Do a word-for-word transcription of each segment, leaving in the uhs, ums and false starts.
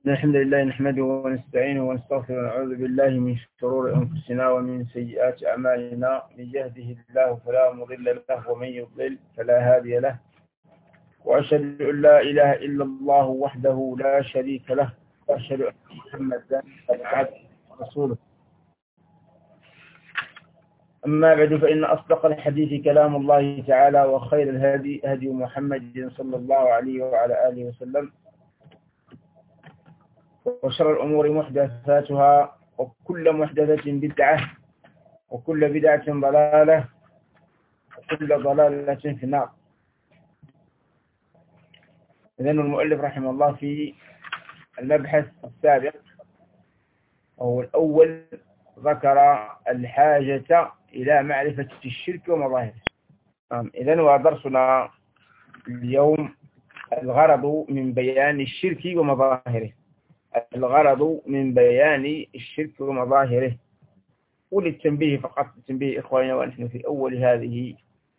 إن الحمد لله نحمده ونستعينه ونستغفره ونعوذ بالله من شرور أنفسنا ومن سيئات أعمالنا. من يهده الله فلا مضل له ومن يضلل فلا هادي له، وأشهد أن لا إله إلا الله وحده لا شريك له، وأشهد أن محمدا عبده ورسوله. أما بعد، فإن أصدق الحديث كلام الله تعالى، وخير الهدي هدي محمد صلى الله عليه وعلى آله وسلم، وشر الأمور محدثاتها، وكل محدثة بدعة، وكل بدعة ضلالة، وكل ضلالة في النار. إذن المؤلف رحمه الله في المبحث السابق وهو الأول ذكر الحاجة إلى معرفة الشرك ومظاهره. إذن ودرسنا اليوم الغرض من بيان الشرك ومظاهره. الغرض من بيان الشرك ومظاهره، وللتنبيه فقط، تنبيه إخواننا ونحن في أول هذه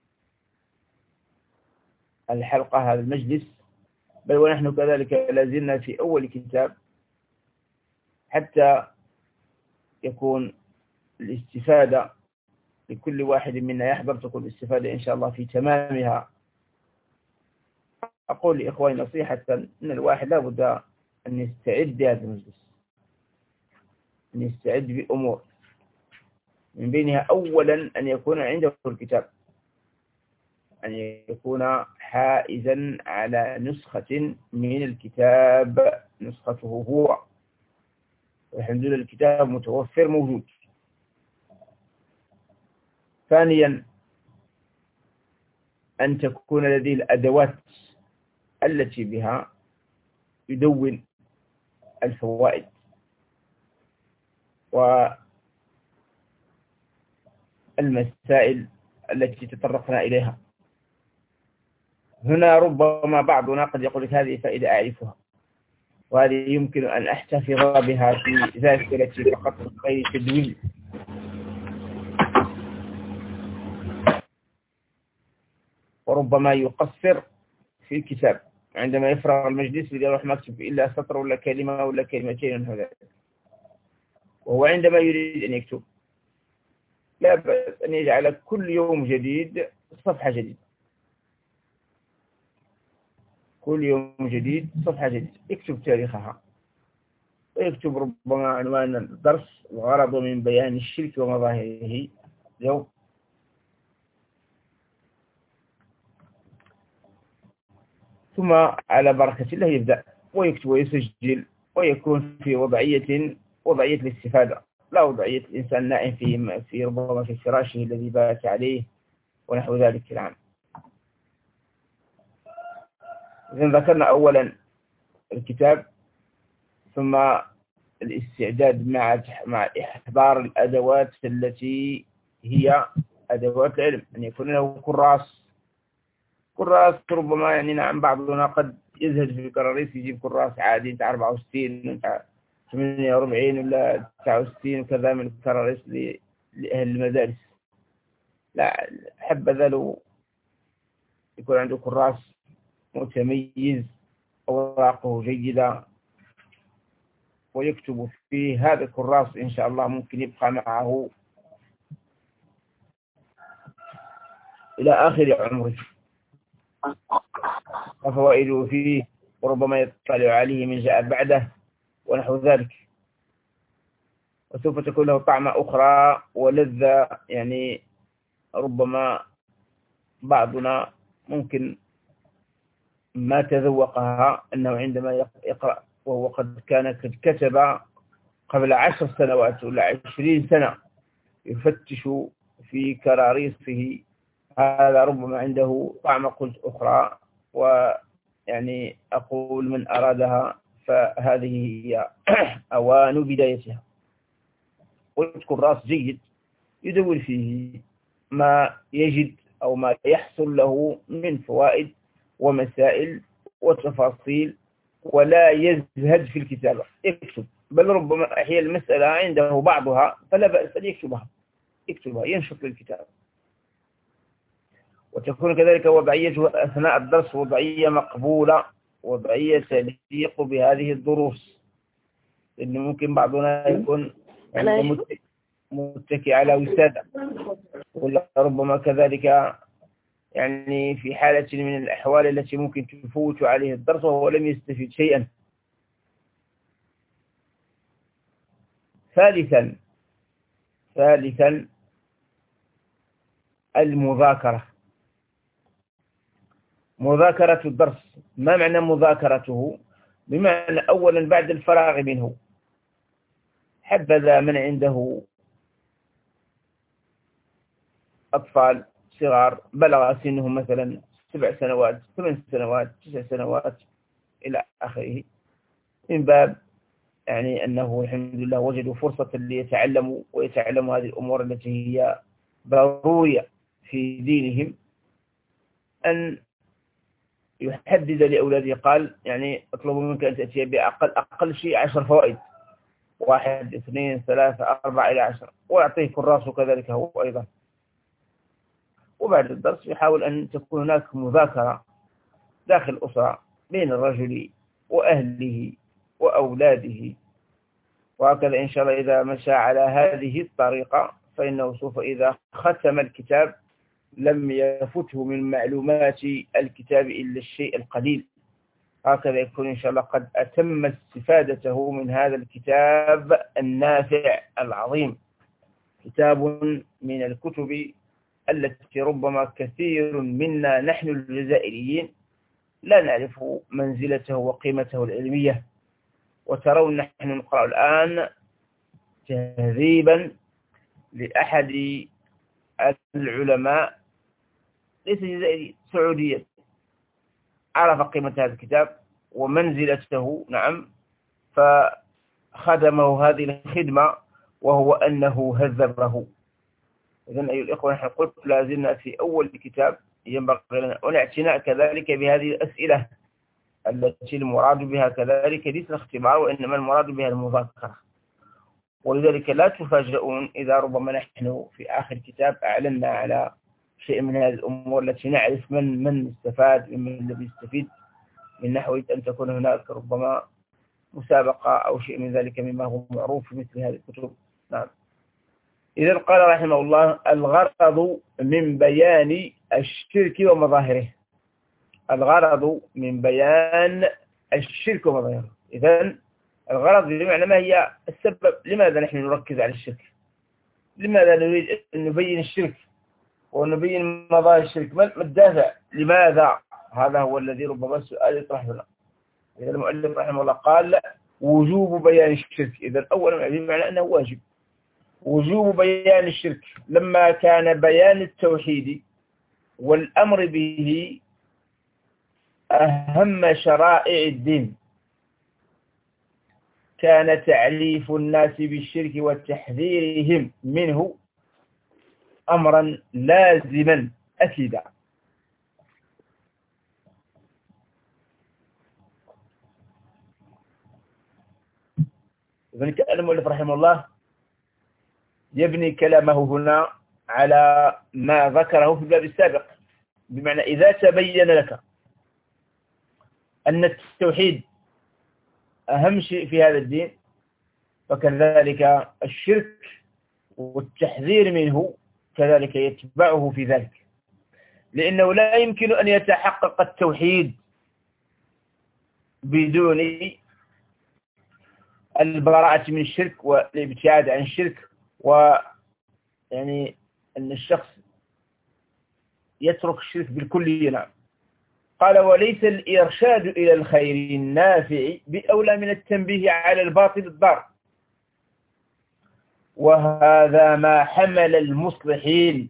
الحلقة، هذا المجلس، بل ونحن كذلك لازلنا في أول كتاب، حتى يكون الاستفادة لكل واحد منا يحضر، تكون الاستفادة إن شاء الله في تمامها. أقول لإخواني نصيحة أن الواحد لا بد أن يستعد لهذا المجلس، أن يستعد بأمور، من بينها أولا أن يكون عنده الكتاب، أن يكون حائزا على نسخة من الكتاب، نسخته هو، والحمد لله الكتاب متوفر موجود. ثانيا أن تكون لديه الأدوات التي بها يدون الفوائد والمسائل التي تطرقنا إليها. هنا ربما بعضنا قد يقول لك هذه فائدة أعرفها، وهذه يمكن أن أحتفظ بها في ذاكرتي فقط من غير تدوين. وربما يقصر في الكتاب عندما يفرغ المجلس يروح مكتب إلا سطر ولا كلمة ولا كلمتين من هذا، وهو عندما يريد أن يكتب لا بأس أن يجعل كل يوم جديد صفحة جديدة، كل يوم جديد صفحة جديدة، يكتب تاريخها، ويكتب ربما عنوان الدرس الغرض من بيان الشرك ومظاهره اليوم. ثم على بركة الله يبدأ ويكتب ويسجل، ويكون في وضعية وضعية الاستفادة، لا وضعية الإنسان نائم في في ربما في فراشه الذي بات عليه ونحو ذلك. العام إذن ذكرنا أولا الكتاب، ثم الاستعداد مع مع إحضار الأدوات التي هي أدوات العلم، أن يكون له كراس. كراس ربما يعني نعم بعضنا قد يزهد في الكراريس، يجيب كراس عادي بتاع أربعة وستين ثمانية وأربعين ولا تسعة وستين وكذا من الكراريس لأهل المدارس. لا، حبذا لو يكون عنده كراس متميز، أوراقه جيدة، ويكتب فيه. هذا الكراس إن شاء الله ممكن يبقى معه إلى آخر عمره، وفوائده فيه، وربما يطلع عليه من جاء بعده ونحو ذلك، وسوف تكون له طعمة أخرى ولذة. يعني ربما بعضنا ممكن ما تذوقها، أنه عندما يقرأ وهو قد كان قد كتب قبل عشر سنوات ولا عشرين سنة يفتش في كراريسه، هذا ربما عنده طعم قلت أخرى. ويعني أقول من أرادها فهذه هي أوان بدايتها. قلت كراس جيد يدور فيه ما يجد أو ما يحصل له من فوائد ومسائل وتفاصيل، ولا يزهد في الكتابة، يكتب. بل ربما أحيانا المسألة عنده بعضها فلا بأس أن يكتبها، يكتبها ينشط للكتاب. وتكون كذلك وضعيته أثناء الدرس وضعية مقبولة، وضعية تليق بهذه الدروس، لأن ممكن بعضنا يكون يعني متكي على وسادة، ولا ربما كذلك يعني في حالة من الأحوال التي ممكن تفوت عليه الدرس وهو لم يستفيد شيئا. ثالثا ثالثا المذاكرة، مذاكرة الدرس. ما معنى مذاكرته؟ بمعنى أولا بعد الفراغ منه، حبذا من عنده أطفال صغار بلغ سنهم مثلا سبع سنوات ثمان سنوات تسع سنوات إلى آخره، من باب يعني أنه الحمد لله وجدوا فرصة ليتعلموا ويتعلموا هذه الأمور التي هي ضرورية في دينهم، أن يحدد لأولاده، قال يعني اطلبوا منك أن تأتي بأقل أقل شيء عشر فوائد، واحد اثنين ثلاثة أربعة إلى عشر، ويعطيه كراسه كذلك هو أيضا. وبعد الدرس يحاول أن تكون هناك مذاكرة داخل الأسرة بين الرجل وأهله وأولاده، وهكذا إن شاء الله إذا مشى على هذه الطريقة فإنه سوف إذا ختم الكتاب لم يفته من معلومات الكتاب إلا الشيء القليل. هكذا يكون إن شاء الله قد أتم استفادته من هذا الكتاب النافع العظيم، كتاب من الكتب التي ربما كثير منا نحن الجزائريين لا نعرف منزلته وقيمته العلمية. وترون نحن نقرأ الآن تهذيبا لأحد العلماء ليس جزائري سعوديا، عرف قيمة هذا الكتاب ومنزلته، نعم، فخدمه هذه الخدمة وهو أنه هذبه. إذن أيها الإخوة نحن قلت لازلنا في أول الكتاب، ينبغي لنا والاعتناء كذلك بهذه الأسئلة التي المراد بها كذلك ليس الاختبار، وإنما المراد بها المذاكرة. ولذلك لا تفاجئون إذا ربما نحن في آخر الكتاب أعلنا على شيء من هذه الأمور التي نعرف من من استفاد من الذي يستفيد، من نحو أن تكون هناك ربما مسابقة أو شيء من ذلك مما هو معروف في مثل هذه الكتب. نعم. إذا قال رحمه الله: الغرض من بيان الشرك ومظاهره. الغرض من بيان الشرك ومظاهره. إذن الغرض بمعنى ما هي السبب، لماذا نحن نركز على الشرك، لماذا نريد أن نبين الشرك ونبين مظاهر الشرك، ما الدافع، لماذا؟ هذا هو الذي ربما السؤال يطرح لنا. إذا المؤلف رحمه الله قال: وجوب بيان الشرك. إذا أولا بمعنى أنه واجب، وجوب بيان الشرك لما كان بيان التوحيد والأمر به أهم شرائع الدين، كان تعريف الناس بالشرك وتحذيرهم منه أمرا لازما أكيدا. إذن كان المؤلف رحمه الله يبني كلامه هنا على ما ذكره في الباب السابق، بمعنى إذا تبين لك أن التوحيد أهم شيء في هذا الدين، فكذلك الشرك والتحذير منه كذلك يتبعه في ذلك، لأنه لا يمكن أن يتحقق التوحيد بدون البراءة من الشرك والابتعاد عن الشرك، ويعني أن الشخص يترك الشرك بالكلية. نعم. قال: وليس الإرشاد إلى الخير النافع بأولى من التنبيه على الباطل الضار، وهذا ما حمل المصلحين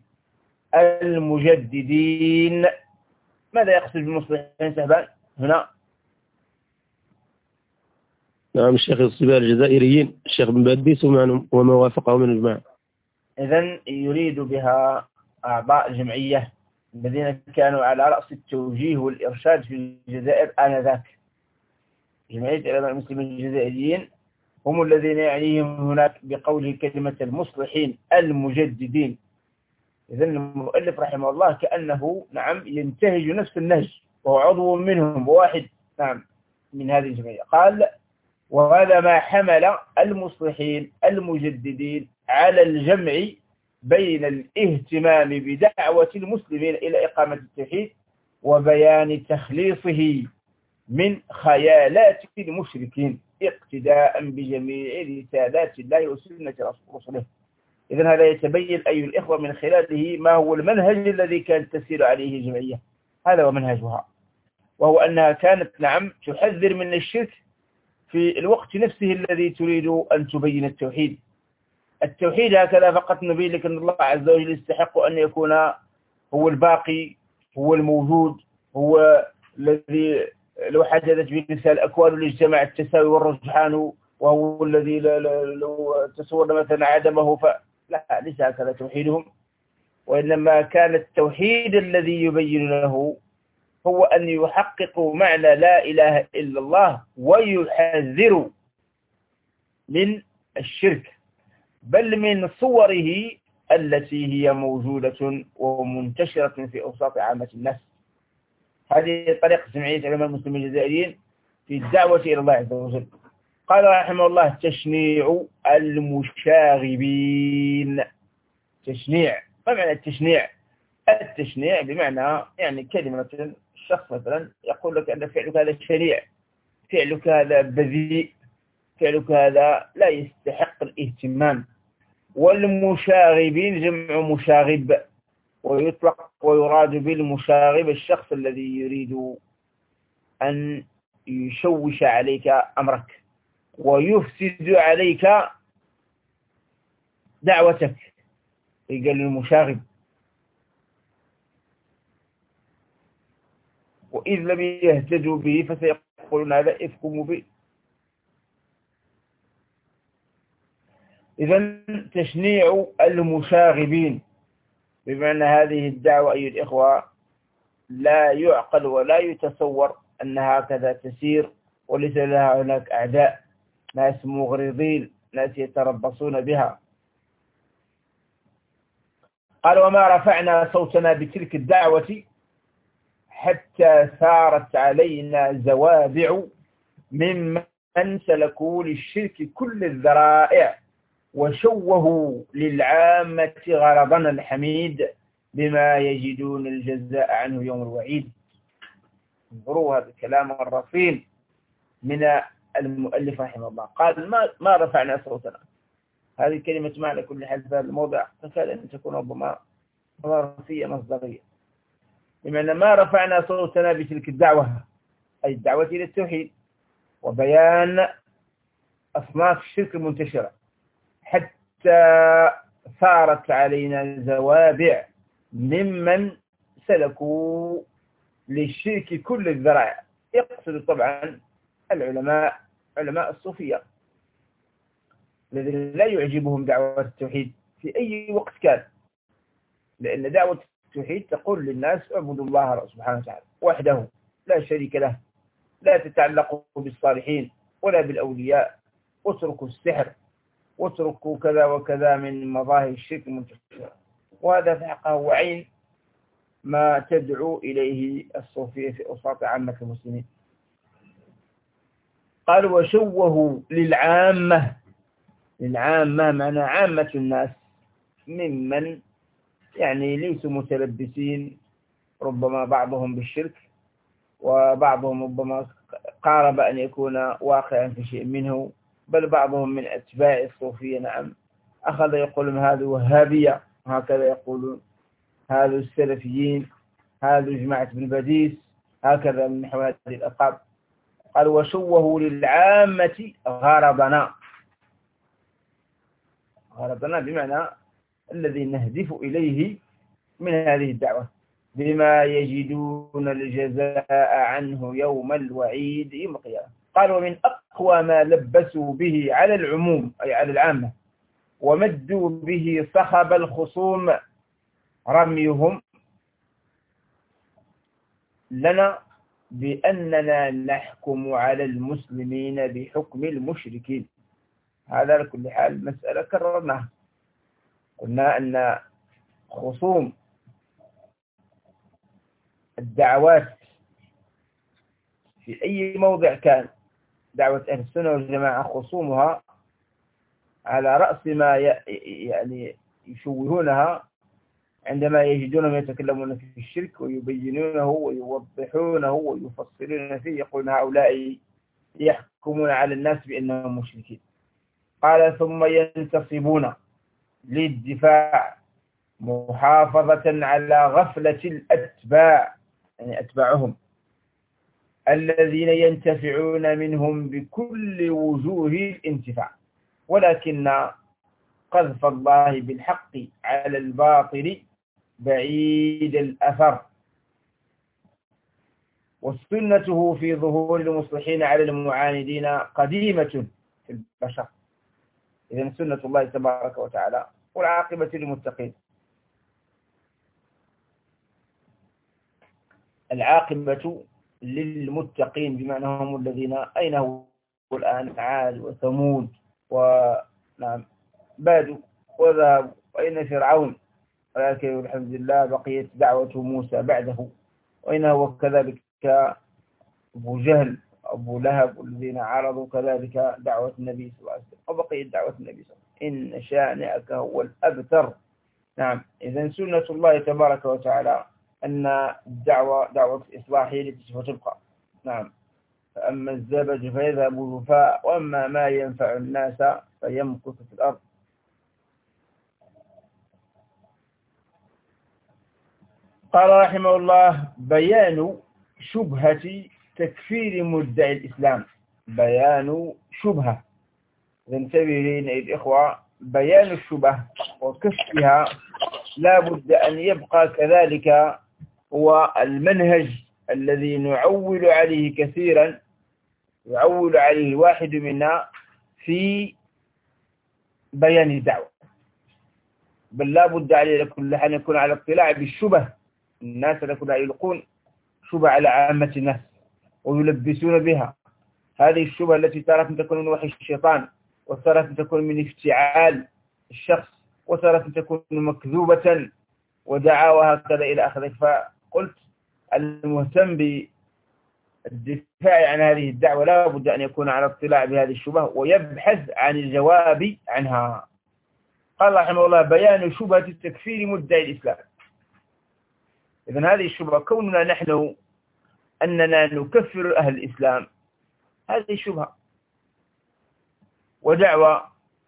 المجددين. ماذا يقصد بالمصلحين سهبان هنا؟ نعم، الشيخ الصبيان الجزائريين، الشيخ بن باديس وما وافقه من الجماعة. إذن يريد بها أعضاء الجمعية الذين كانوا على رأس التوجيه والإرشاد في الجزائر آنذاك. جمعية العلماء المسلمين الجزائريين هم الذين يعنيهم هناك بقوله كلمة المصلحين المجددين. إذن المؤلف رحمه الله كأنه نعم ينتهج نفس النهج، وهو عضو منهم وواحد نعم من هذه الجمعية. قال: وهذا ما حمل المصلحين المجددين على الجمع بين الاهتمام بدعوة المسلمين إلى إقامة التوحيد وبيان تخليصه من خيالات المشركين اقتداء بجميع رسالات الله وسنة رسوله. إذن هذا يتبين أيها الإخوة من خلاله ما هو المنهج الذي كانت تسير عليه الجمعية. هذا هو منهجها، وهو أنها كانت نعم تحذر من الشرك في الوقت نفسه الذي تريد أن تبين التوحيد. التوحيد هكذا فقط نبين لك أن الله عز وجل يستحق أن يكون هو الباقي، هو الموجود، هو الذي لو حدثت به الأكوان لاجتمع التساوي والرجحان، وهو الذي لو تصور مثلا عدمه فلا، ليس هكذا توحيدهم. وإنما كان التوحيد الذي يبين له هو أن يحققوا معنى لا إله إلا الله ويحذروا من الشرك، بل من صوره التي هي موجودة ومنتشرة في أوساط عامة الناس. هذه طريقة جمعية علماء المسلمين الجزائريين في الدعوة إلى الله عز وجل. قال رحمه الله: تشنيع المشاغبين. تشنيع، ما معنى التشنيع؟ التشنيع بمعنى يعني كلمة الشخص مثلا يقول لك أن فعلك هذا شنيع، فعلك هذا بذيء، فعلك هذا لا يستحق الاهتمام. والمشاغبين جمع مشاغب، ويطلق ويراد بالمشاغب الشخص الذي يريد أن يشوش عليك أمرك ويفسد عليك دعوتك، يقال المشاغب. وإذ لم يهتدوا به فسيقولون هذا إفك مبين. إذن تشنيع المشاغبين بمعنى هذه الدعوة أيها الإخوة لا يعقل ولا يتصور أن هكذا تسير، وليس لها هناك أعداء، ناس مغرضين، ناس يتربصون بها. قال: وما رفعنا صوتنا بتلك الدعوة حتى ثارت علينا زوابع ممن سلكوا للشرك كل الذرائع وشوهوا للعامة غرضنا الحميد بما يجدون الجزاء عنه يوم الوعيد. انظروا هذا الكلام الرصين من المؤلف رحمه الله. قال: ما ما رفعنا صوتنا. هذه كلمة معنى كل حال في هذا الموضع تكاد أن تكون ربما ظرفية مصدرية، بمعنى ما رفعنا صوتنا بتلك الدعوة، أي الدعوة إلى التوحيد وبيان أصناف الشرك المنتشرة، حتى ثارت علينا زوابع ممن سلكوا للشرك كل الذرائع. يقصد طبعا العلماء، علماء الصوفية الذين لا يعجبهم دعوة التوحيد في أي وقت كان، لأن دعوة التوحيد تقول للناس: اعبدوا الله سبحانه وتعالى وحده لا شريك له، لا تتعلقوا بالصالحين ولا بالأولياء، واتركوا السحر، واتركوا كذا وكذا من مظاهر الشرك المنتشرة. وهذا في حقه هو عين ما تدعو إليه الصوفية في أوساط عامة المسلمين. قال: وشوهوا للعامة. للعامة معنى عامة الناس، ممن يعني ليسوا متلبسين، ربما بعضهم بالشرك وبعضهم ربما قارب أن يكون واقعا في شيء منه، بل بعضهم من أتباع الصوفية نعم أخذ يقولون هذا وهابية، هكذا يقولون هذا السلفيين، هذا جماعة ابن بديس، هكذا من نحو هذه الألقاب. قال: وشوهوا للعامة غرضنا. غرضنا بمعنى الذي نهدف إليه من هذه الدعوة، بما يجدون الجزاء عنه يوم الوعيد يوم القيامة. قال: ومن أقوى ما لبسوا به على العموم أي على العامة ومدوا به صخب الخصوم رميهم لنا بأننا نحكم على المسلمين بحكم المشركين. هذا على كل حال مسألة كررناها، قلنا أن خصوم الدعوات في أي موضع كان دعوة أهل السنة والجماعة خصومها على رأس ما يعني يشوهونها عندما يجدونهم يتكلمون في الشرك ويبينونه ويوضحونه ويفصلون فيه، يقولون هؤلاء يحكمون على الناس بأنهم مشركين. قال ثم ينتصبون للدفاع محافظة على غفلة الأتباع، يعني أتباعهم الذين ينتفعون منهم بكل وجوه الانتفاع، ولكن قذف الله بالحق على الباطل بعيد الأثر، وسنته في ظهور المصلحين على المعاندين قديمة في البشر. إذن سنة الله تبارك وتعالى والعاقبة للمتقين. العاقبة للمتقين بمعنى هم الذين أين هو الآن؟ عاد وثمود ونعم بادوا وذهبوا، وأين فرعون؟ ولكن الحمد لله بقيت دعوة موسى بعده، وأين هو كذلك أبو جهل أبو لهب الذين عرضوا كذلك دعوة النبي صلى الله عليه وسلم، وبقيت دعوة النبي صلى الله عليه وسلم إن شانئك هو الأبتر. نعم، إذن سنة الله تبارك وتعالى أن الدعوة دعوة الإصلاح هي التي سوف تبقى. نعم، فأما الزبد فيذهب جفاء، وأما ما ينفع الناس فيمكث في الأرض. قال رحمه الله: بيان شبهة تكفير مدعي الإسلام. بيان شبهة، انتبهين الإخوة، بيان الشبهة وكشفها لا بد أن يبقى كذلك هو المنهج الذي نعول عليه كثيرا، يعول عليه الواحد منا في بيان الدعوة، بل لا بد عليه لكل أن يكون على اطلاع بالشبه. الناس لكل يلقون شبه على عامة الناس ويلبسون بها هذه الشبهة التي تارة تكون من وحي الشيطان، وتارة تكون من افتعال الشخص، وتارة تكون مكذوبة ودعاوى هكذا إلى آخره. فقلت المهتم بالدفاع عن هذه الدعوة لا بد أن يكون على اطلاع بهذه الشبهة ويبحث عن الجواب عنها. قال رحمه الله: بيان شبهة تكفير مدعي الإسلام. إذن هذه الشبهة كوننا نحن أننا نكفر أهل الإسلام، هذه شبهة ودعوة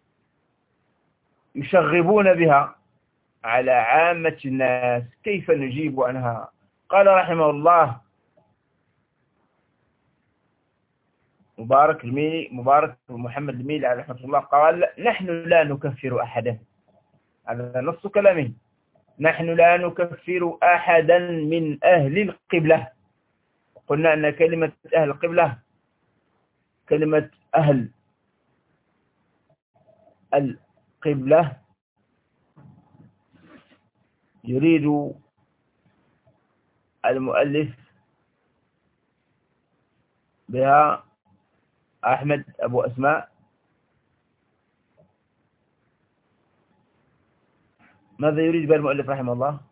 يشغبون بها على عامة الناس، كيف نجيب عنها؟ قال رحمه الله مبارك الميلي مبارك محمد الميلي عليه رحمه الله قال: نحن لا نكفر أحدا. هذا نص كلامه: نحن لا نكفر أحدا من أهل القبلة. قلنا أن كلمة أهل القبلة كلمة أهل القبلة يريد المؤلف بها أحمد أبو أسماء. ماذا يريد بها المؤلف رحمه الله؟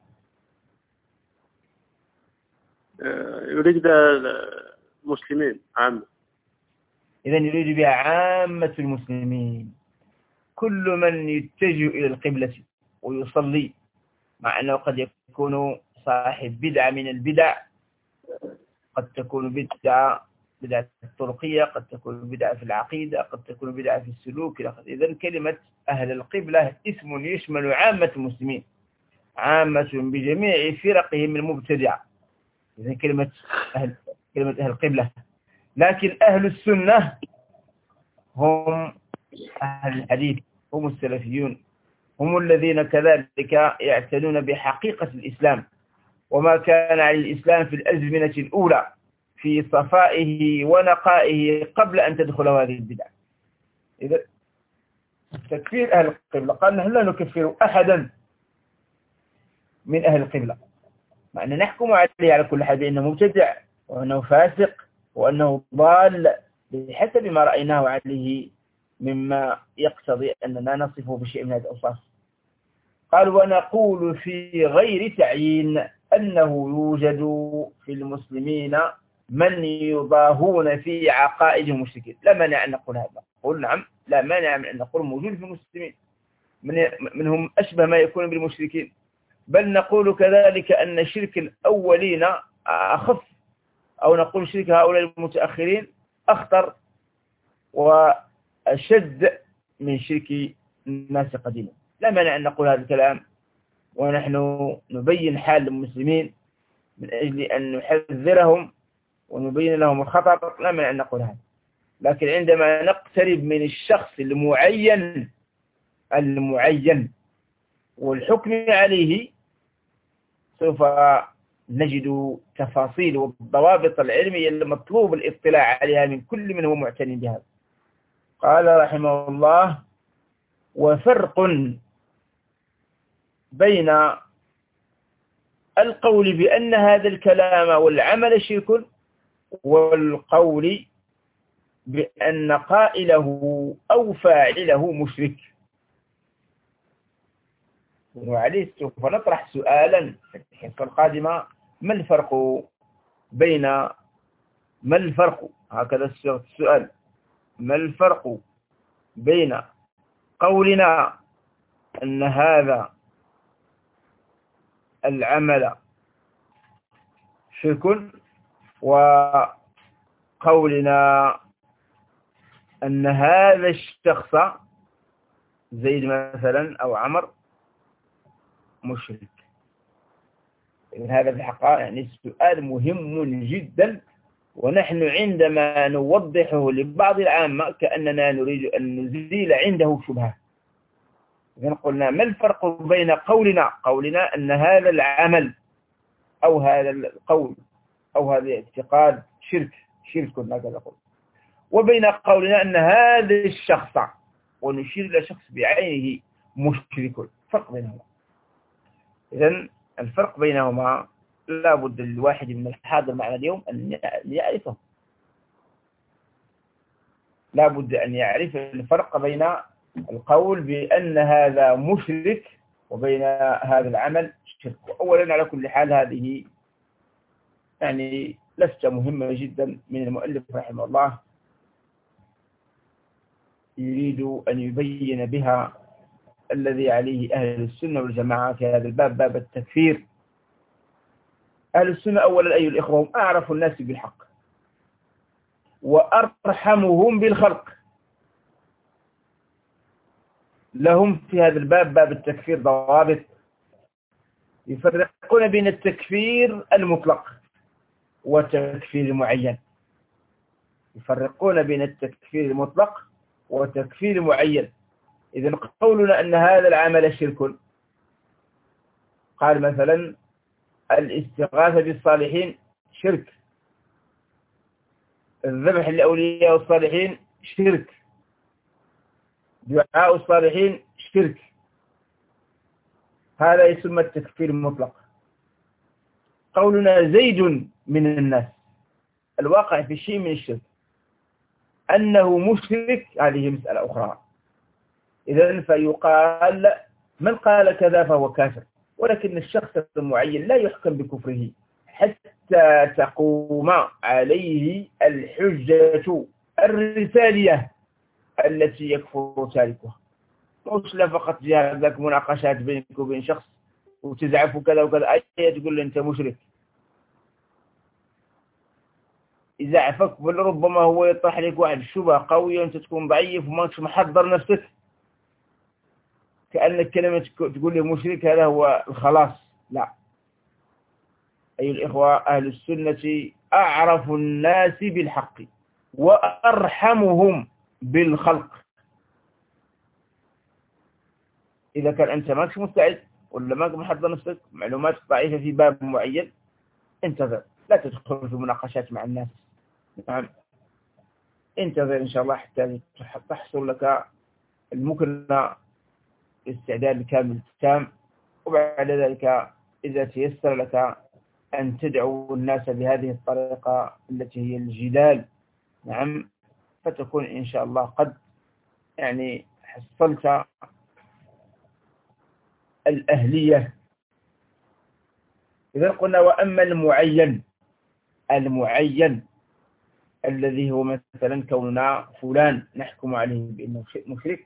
يريد المسلمين عامة. إذن يريد بها عامة المسلمين، كل من يتجه إلى القبلة ويصلي، مع أنه قد يكون صاحب بدعة من البدع، قد تكون بدعة بدعة الطرقية، قد تكون بدعة في العقيدة، قد تكون بدعة في السلوك. إذن كلمة أهل القبلة اسم يشمل عامة المسلمين، عامة بجميع فرقهم المبتدعة. إذن كلمة أهل كلمة أهل القبلة. لكن أهل السنة هم أهل الحديث، هم السلفيون، هم الذين كذلك يعتنون بحقيقة الإسلام وما كان على الإسلام في الأزمنة الأولى في صفائه ونقائه قبل أن تدخل هذه البدع. إذا تكفير أهل القبلة، قال نحن لا نكفر أحدا من أهل القبلة، مع أن نحكم عليه على كل حد أنه مبتدع وأنه فاسق وأنه ضال بحسب ما رأيناه عليه مما يقتضي أننا نصفه بشيء من هذه الأوصاف. قال: ونقول في غير تعيين أنه يوجد في المسلمين من يضاهون في عقائد المشركين. لا مانع أن نقول هذا، قل نعم، لا مانع من أن نقول موجود في المسلمين من منهم أشبه ما يكون بالمشركين، بل نقول كذلك أن شرك الأولين أخف، أو نقول شرك هؤلاء المتأخرين أخطر وأشد من شرك الناس قديما. لا مانع أن نقول هذا الكلام ونحن نبين حال المسلمين من أجل أن نحذرهم ونبين لهم الخطر، لا مانع أن نقول هذا. لكن عندما نقترب من الشخص المعين المعين والحكم عليه سوف نجد تفاصيل والضوابط العلمية المطلوب الاطلاع عليها من كل من هو معتني بهذا. قال رحمه الله: وفرق بين القول بأن هذا الكلام والعمل شرك، والقول بأن قائله أو فاعله مشرك. وعليه سوف نطرح سؤالا في الحصة القادمة: ما الفرق بين ما الفرق هكذا السؤال ما الفرق بين قولنا أن هذا العمل شرك وقولنا أن هذا الشخص زيد مثلا أو عمر مشرك. إذن هذا في الحقيقة يعني سؤال مهم جدا، ونحن عندما نوضحه لبعض العامة كأننا نريد أن نزيل عنده شبهة. إذن قلنا: ما الفرق بين قولنا قولنا أن هذا العمل أو هذا القول أو هذا الاعتقاد شرك شرك هكذا نقول، وبين قولنا أن هذا الشخص ونشير إلى شخص بعينه مشرك؟ فرق بينهما. إذن الفرق بينهما لا بد للواحد من الحاضر معنا اليوم أن يعرفه، لا بد أن يعرف الفرق بين القول بأن هذا مشرك وبين هذا العمل شرك. أولا على كل حال هذه يعني لفتة مهمة جدا من المؤلف رحمه الله، يريد أن يبين بها الذي عليه أهل السنة والجماعة في هذا الباب، باب التكفير. أهل السنة أولا أيها الإخوة هم أعرف الناس بالحق وأرحمهم بالخلق، لهم في هذا الباب باب التكفير ضوابط. يفرقون بين التكفير المطلق والتكفير المعين، يفرقون بين التكفير المطلق وتكفير معين. إذن قولنا أن هذا العمل شرك، قال مثلا الاستغاثة بالصالحين شرك، الذبح لأولياء الصالحين شرك، دعاء الصالحين شرك، هذا يسمى التكفير المطلق. قولنا زيد من الناس الواقع في شيء من الشرك أنه مشرك، هذه مسألة أخرى. إذن فيقال من قال كذا فهو كافر، ولكن الشخص المعين لا يحكم بكفره حتى تقوم عليه الحجة الرسالية التي يكفر تاركها. مش لا فقط جاء ذاك مناقشات بينك وبين شخص وتزعف كذا وكذا أي تقول له أنت مشرك، إذا عفك بل ربما هو يطرح لك واحد شبهة قوية وأنت تكون ضعيف وما محضر نفسك، كأنك كلمة تقول له مشرك هذا هو الخلاص. لا أيها الإخوة، أهل السنة أعرف الناس بالحق وأرحمهم بالخلق. إذا كان أنت ماكش مستعد ولا ماك محضر نفسك معلومات ضعيفة في باب معين، انتظر، لا تدخل في مناقشات مع الناس. نعم، انتظر إن شاء الله حتى تحصل لك المكنة استعداد الكامل التام، وبعد ذلك إذا تيسر لك أن تدعو الناس بهذه الطريقة التي هي الجدال، نعم، فتكون إن شاء الله قد يعني حصلت الأهلية. إذا قلنا وأما المعين المعين الذي هو مثلا كوننا فلان نحكم عليه بأنه مشرك،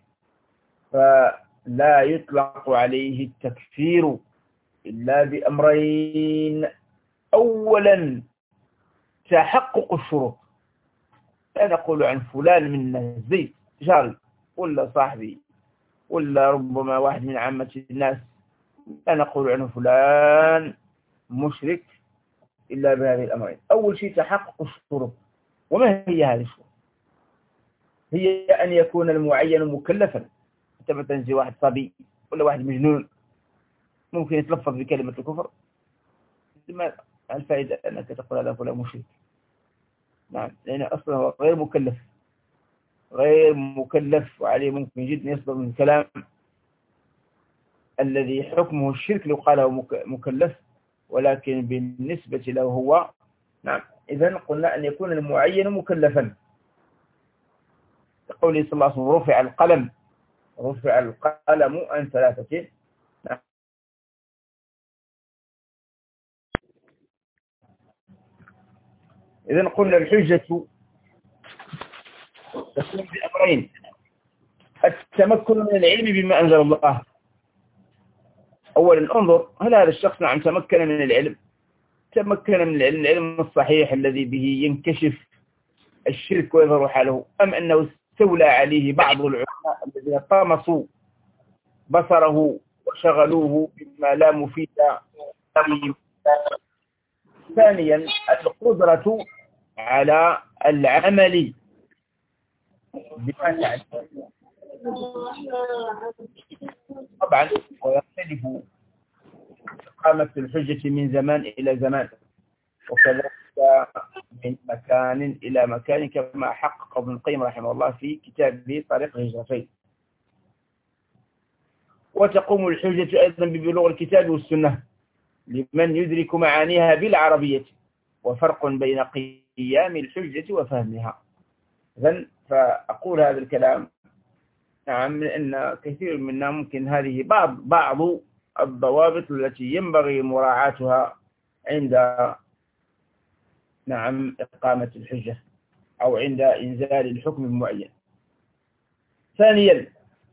فلا يطلق عليه التكفير إلا بأمرين. أولا تحقق الشروط، لا نقول عن فلان من زيد جاري ولا صاحبي ولا ربما واحد من عامة الناس، لا نقول عنه فلان مشرك إلا بهذه الأمرين. أول شيء تحقق الشروط. وما هي هذه الشروط؟ هي أن يكون المعين مكلفا. أنت مثلا تنزي واحد صبي ولا واحد مجنون ممكن يتلفظ بكلمة الكفر، لماذا؟ الفائدة أنك تقول هذا فلان مشرك؟ نعم، لأن أصلا هو غير مكلف، غير مكلف، وعليه ممكن جدا يصدر من كلام الذي حكمه الشرك لو قاله مكلف، ولكن بالنسبة له هو نعم. إذن قلنا أن يكون المعين مكلفا، قوله صلى الله عليه وسلم رفع القلم رفع القلم عن ثلاثة. نعم. إذن قلنا الحجة تكون بأمرين: التمكن من العلم بما أنزل الله. أولا انظر هل هذا الشخص نعم تمكن من العلم، تمكن من العلم العلم الصحيح الذي به ينكشف الشرك ويظهر حاله، أم أنه استولى عليه بعض العلماء الذين طمسوا بصره وشغلوه بما لا مفيد فيه. ثانيا القدرة على العمل بما تعلم. طبعا ويختلف إقامة الحجة من زمان إلى زمان، وكذلك من مكان إلى مكان، كما حقق ابن القيم رحمه الله في كتابه طريق الهجرتين. وتقوم الحجة أيضا ببلوغ الكتاب والسنة لمن يدرك معانيها بالعربية، وفرق بين قيام الحجة وفهمها. إذن فأقول هذا الكلام نعم لأن كثير منا ممكن هذه بعض بعض الضوابط التي ينبغي مراعاتها عند نعم إقامة الحجة أو عند إنزال الحكم المعين. ثانيا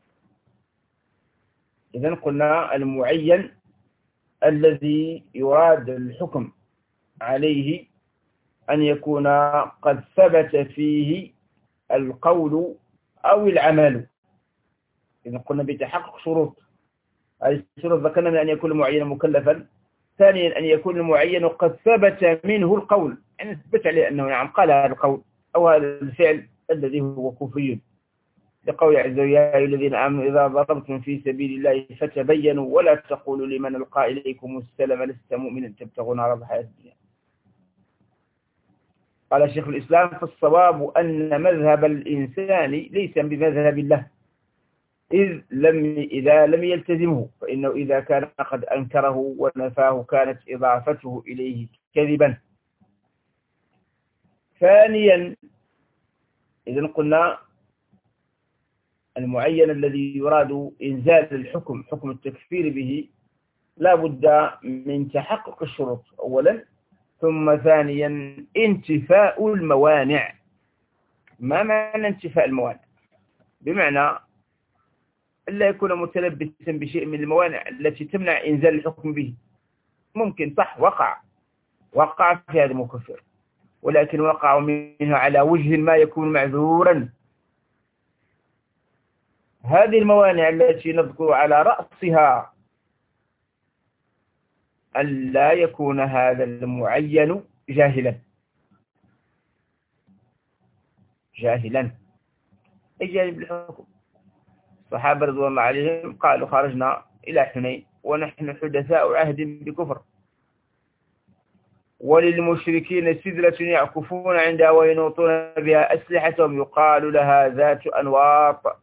إذن قلنا المعين الذي يراد الحكم عليه أن يكون قد ثبت فيه القول أو العمل. إذن قلنا بتحقق شروط، هذه الشروط ذكرنا من أن يكون المعين مكلفا. ثانيا أن يكون المعين قد ثبت منه القول، يعني ثبت عليه أنه نعم قال هذا القول أو هذا الفعل الذي هو كفري، لقول عز وجل يا أيها الذين آمنوا إذا ضربتم في سبيل الله فتبينوا ولا تقولوا لمن ألقى إليكم السلام لست مؤمنا تبتغون عرض الحياة الدنيا. قال شيخ الإسلام فالصواب أن مذهب الإنسان ليس بمذهب الله إذ لم إذا لم يلتزمه، فإنه إذا كان قد أنكره ونفاه كانت إضافته إليه كذبا. ثانيا إذن قلنا المعين الذي يراد إنزال الحكم حكم التكفير به لا بد من تحقق الشروط أولا، ثم ثانيا انتفاء الموانع. ما معنى انتفاء الموانع؟ بمعنى ألا يكون متلبسا بشيء من الموانع التي تمنع إنزال الحكم به. ممكن صح وقع وقع في هذا المكفر، ولكن وقع منه على وجه ما يكون معذورا. هذه الموانع التي نذكر على رأسها أن لا يكون هذا المعين جاهلا جاهلا أي جانب الحكم. الصحابة رضوان الله عليهم قالوا خرجنا إلى حنين ونحن حدثاء عهد بكفر، وللمشركين سدرة يعكفون عندها وينوطون بها أسلحتهم يقال لها ذات أنواط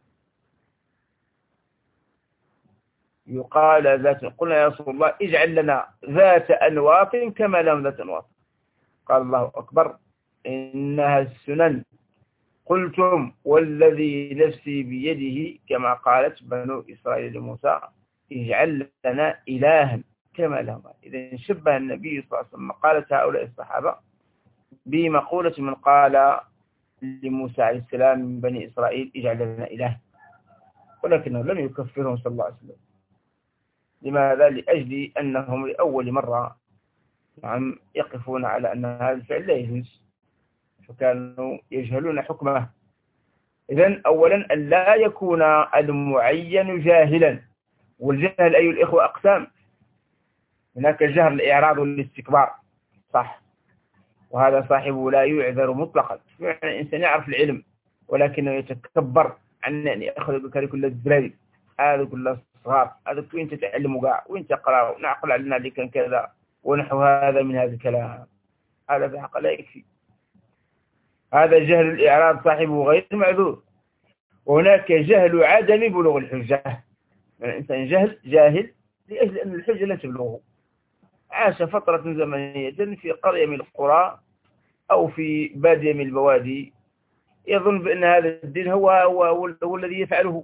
يقال ذات. قلنا يا رسول الله اجعل لنا ذات أنواط كما لهم ذات أنواط. قال الله أكبر إنها السنن. قلتم والذي نفسي بيده كما قالت بنو إسرائيل لموسى اجعل لنا إلها كما لهم. إذا شبه النبي صلى الله عليه وسلم قالت هؤلاء الصحابة بمقولة من قال لموسى عليه السلام من بني إسرائيل اجعل لنا إله، ولكنه لم يكفرهم صلى الله عليه وسلم. لماذا؟ لأجل أنهم لأول مرة نعم يقفون على أن هذا الفعل لا يجوز، فكانوا يجهلون حكمه. إذن أولا أن لا يكون المعين جاهلا، والجهل أي الإخوة أقسام. هناك جهل الإعراض والاستكبار صح، وهذا صاحبه لا يعذر مطلقا. يعني الإنسان يعرف العلم ولكنه يتكبر عن أن يأخذ كل الزلال، هذا كله صغار، هذا وين تتعلم وقع وين تقرأ ونعقل علينا اللي كان كذا ونحو هذا من هذا الكلام، هذا بحق لا يكفي. هذا جهل الإعراض صاحبه غير معذور. وهناك جهل عدم بلوغ الحجة، يعني الإنسان جهل جاهل لأجل أن الحجة لا تبلغه، عاش فترة زمنية في قرية من القرى أو في بادية من البوادي يظن بأن هذا الدين هو, هو, هو, هو الذي يفعله.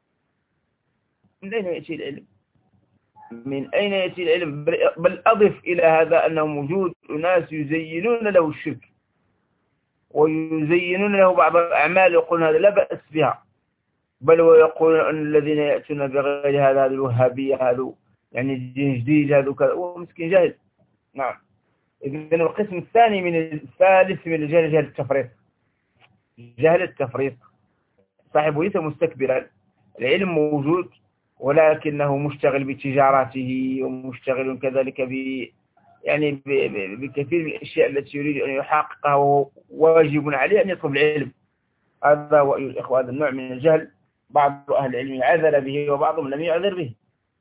من أين يأتي العلم؟ من أين يأتي العلم؟ بل أضف إلى هذا أنه موجود أناس يزينون له الشرك ويزينون له بعض الأعمال يقولون هذا لا بأس بها، بل ويقولون أن الذين يأتون بغير هذا هذا الوهابية هذا يعني الدين جديد هذا كذا، هو مسكين جاهل. نعم. إذن القسم الثاني من الثالث من الجهل جهل التفريط. جهل التفريط صاحبه ليس مستكبرا، العلم موجود ولكنه مشتغل بتجاراته ومشتغل كذلك ب يعني بكثير من الأشياء التي يريد أن يحققها وواجب عليه أن يطلب العلم. هذا هو أيها الإخوة هذا النوع من الجهل، بعض أهل العلم عذر به وبعضهم لم يعذر به.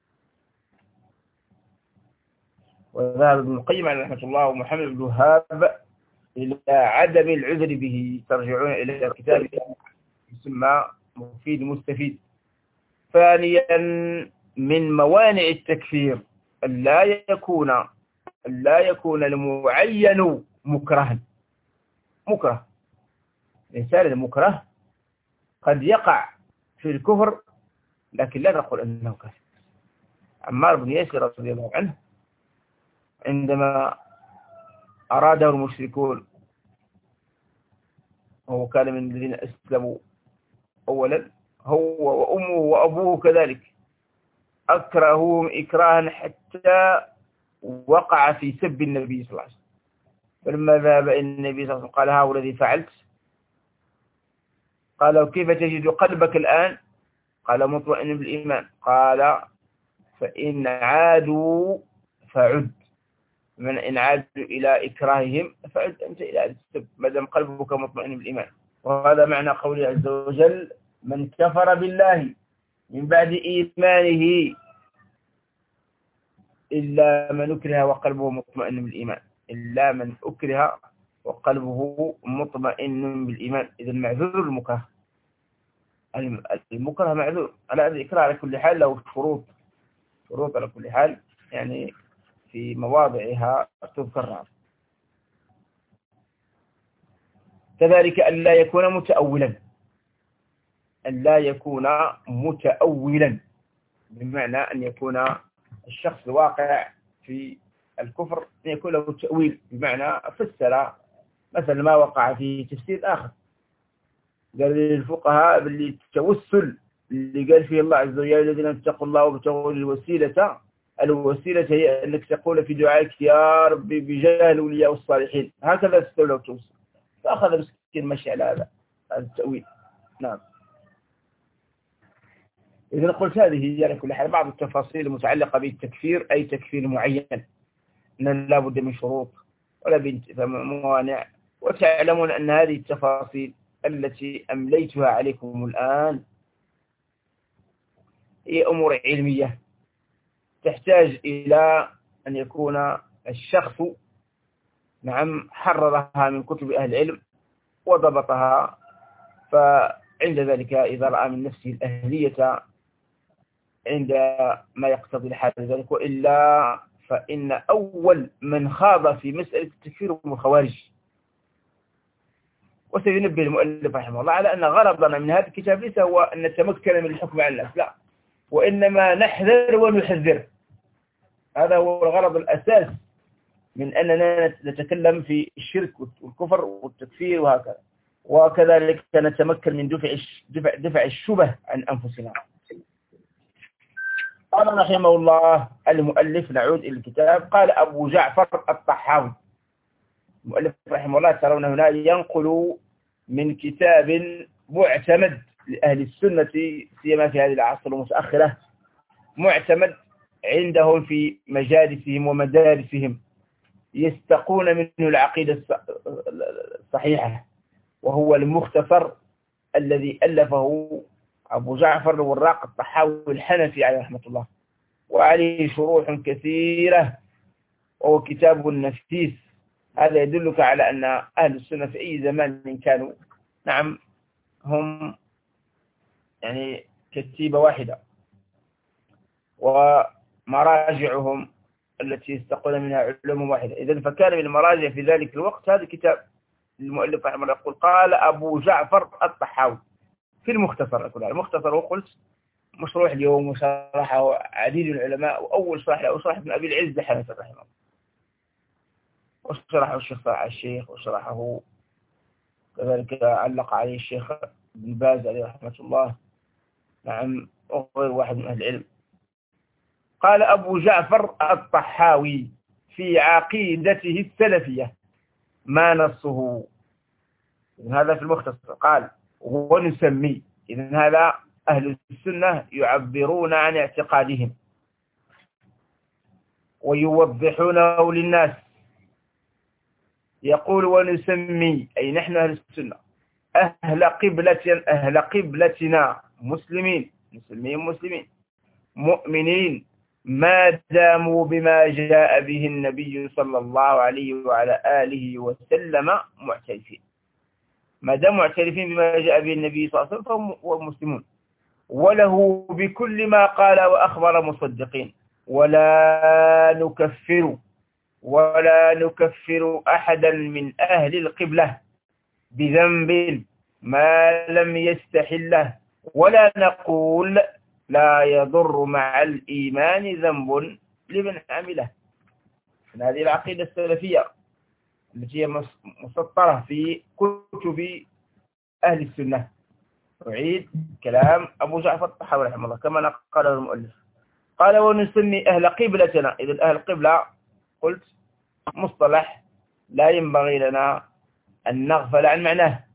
وذهب ابن القيم عليه رحمة الله ومحمد بن الوهاب إلى عدم العذر به، ترجعون إلى الكتاب يسمى مفيد مستفيد. ثانيا من موانع التكفير أن لا يكون أن لا يكون المعين مكرها. مكره الإنسان المكره قد يقع في الكفر لكن لا نقول أنه كافر. عمار بن ياسر رضي الله عنه عندما أراده المشركون وهو كان من الذين أسلموا أولا، هو وأمه وأبوه كذلك أكرههم إكراها حتى وقع في سب النبي صلى الله عليه وسلم. فلما ذهب النبي صلى الله عليه وسلم قال ها هو الذي فعلت، قال كيف تجد قلبك الآن؟ قال مطمئن بالإيمان. قال فإن عادوا فعد، من إن عادوا إلى إكراههم فعد أنت إلى السب ما دام قلبك مطمئن بالإيمان. وهذا معنى قوله عز وجل من كفر بالله من بعد إيمانه إلا من أكره وقلبه مطمئن بالإيمان، إلا من أكره وقلبه مطمئن بالإيمان. إذا معذور المكره، المكره معذور على الإكراه على كل حال له شروط، شروط على كل حال يعني في مواضعها تذكر. كذلك أن لا يكون متأولا، أن لا يكون متأولا بمعنى أن يكون الشخص الواقع في الكفر أن يكون له تأويل، بمعنى فسر مثلا ما وقع في تفسير آخر. قال للفقهاء باللي التوسل اللي قال فيه الله عز وجل الذين اتقوا الله وابتغوا الوسيلة، الوسيلة هي أنك تقول في دعائك يا ربي بجاه الأولياء والصالحين، هكذا تستولى وتوسل. فأخذ مسكين مشي على هذا هذا التأويل. نعم. إذا قلت هذه يعني كل حال بعض التفاصيل المتعلقة بالتكفير، أي تكفير معين أن لا بد من شروط ولا بد موانع. وتعلمون أن هذه التفاصيل التي أمليتها عليكم الآن هي أمور علمية تحتاج إلى أن يكون الشخص نعم حررها من كتب أهل العلم وضبطها، فعند ذلك إذا رأى من نفسه الأهلية عند ما يقتضي الحال ذلك، وإلا فإن أول من خاض في مسألة التكفير هم الخوارج. وسينبه المؤلف رحمه الله على أن غرضنا من هذا الكتاب ليس هو أن نتمكن من الحكم على الناس، لا، وإنما نحذر ونحذر. هذا هو الغرض الأساس من أننا نتكلم في الشرك والكفر والتكفير وهكذا، وكذلك نتمكن من دفع دفع, دفع الشبه عن أنفسنا. قال رحمه الله المؤلف، نعود إلى الكتاب، قال أبو جعفر الطحاوي المؤلف رحمه الله، ترون هنا ينقل من كتاب معتمد لأهل السنة سيما في هذه العصر المتأخرة، معتمد عندهم في مجالسهم ومدارسهم، يستقون منه العقيدة الصحيحة، وهو المختصر الذي ألفه أبو جعفر الوراق الطحاوي الحنفي عليه رحمة الله، وعليه شروح كثيرة، وهو كتاب نفيس. هذا يدلك على أن أهل السنة في أي زمان كانوا، نعم، هم يعني كتيبة واحدة، ومراجعهم التي يستقون منها علوم واحدة. إذن فكان من المراجع في ذلك الوقت هذا الكتاب المؤلف رحمه الله، يقول قال أبو جعفر الطحاوي في المختصر. أقول المختصر وقلت مشروح اليوم وشرحه عديد العلماء، وأول شرح له شرح ابن أبي العز الحنفي رحمه الله، وشرحه الشيخ صالح الشيخ، وشرحه كذلك علق عليه الشيخ ابن باز عليه رحمة الله، نعم، وغير واحد من أهل العلم. قال أبو جعفر الطحاوي في عقيدته السلفية ما نصه، هذا في المختصر، قال ونسمي، إذن هذا أهل السنة يعبرون عن اعتقادهم ويوضحونه للناس. يقول ونسمي أي نحن أهل السنة أهل قبلة أهل قبلتنا مسلمين، نسميهم مسلمين مؤمنين ما داموا بما جاء به النبي صلى الله عليه وعلى آله وسلم معترفين، ما دام معترفين بما جاء به النبي صلى الله عليه وسلم فهم مسلمون، وله بكل ما قال وأخبر مصدقين، ولا نكفر ولا نكفر أحدا من أهل القبلة بذنب ما لم يستحله، ولا نقول لا يضر مع الإيمان ذنب لمن عمله. هذه العقيدة السلفية التي هي مسطرة في كتب أهل السنة. أعيد كلام أبو جعفر الطحاوي رحمه الله كما نقله المؤلف، قال ونسمي أهل قبلتنا. إذن أهل قبلة قلت مصطلح لا ينبغي لنا أن نغفل عن معناه،